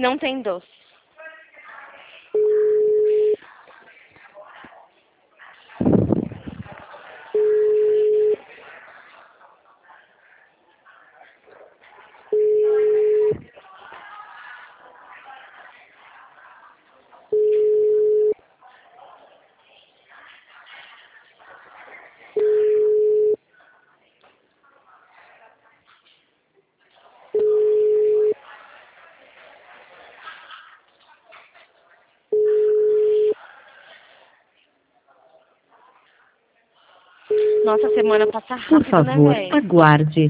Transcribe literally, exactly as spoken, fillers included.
Não tem doce. Nossa, a semana passa Por rápido, né, favor, velho? aguarde.